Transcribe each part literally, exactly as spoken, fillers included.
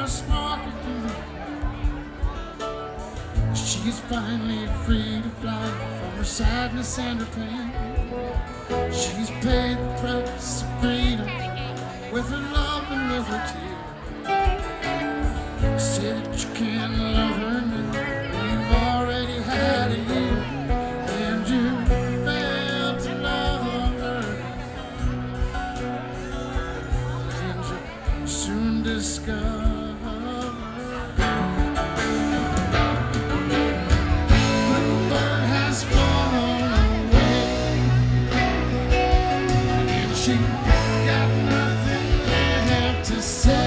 sparkle through the air. She's finally free to fly from her sadness and her pain. She's paid the price of freedom with her love and with her tears. Say that you can't love her now when you've already had a year, and you failed to love her, and you soon discover Bluebird has flown away, and she got nothing left to say.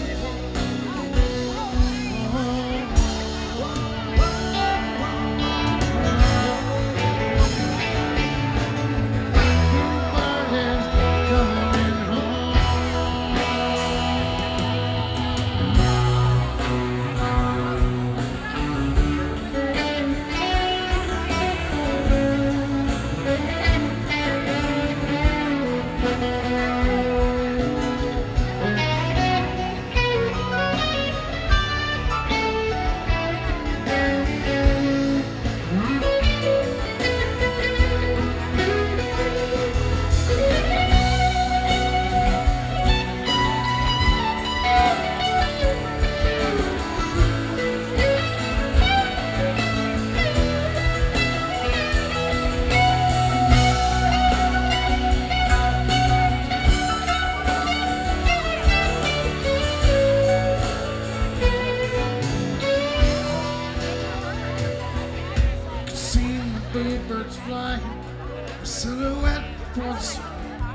Bluebirds flying, a silhouette before the sun.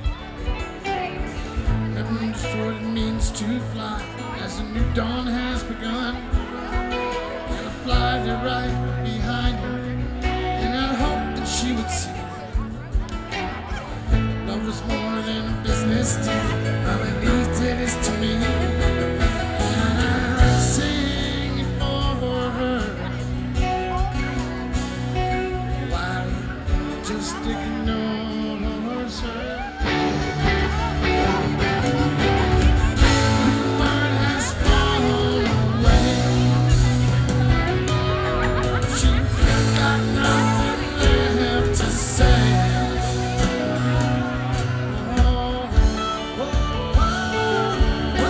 Never just what it means to fly as a new dawn has begun. And I fly there right behind her, and I'd hope that she would see love was more than a business deal. All it needs it is to me, and I sing it for her. Just ignores her. Bluebird has flown away. She's got nothing left to say. Oh, oh, oh, oh.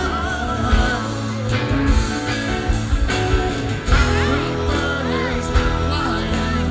Bluebird is flying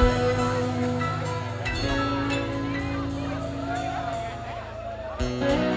Thank you.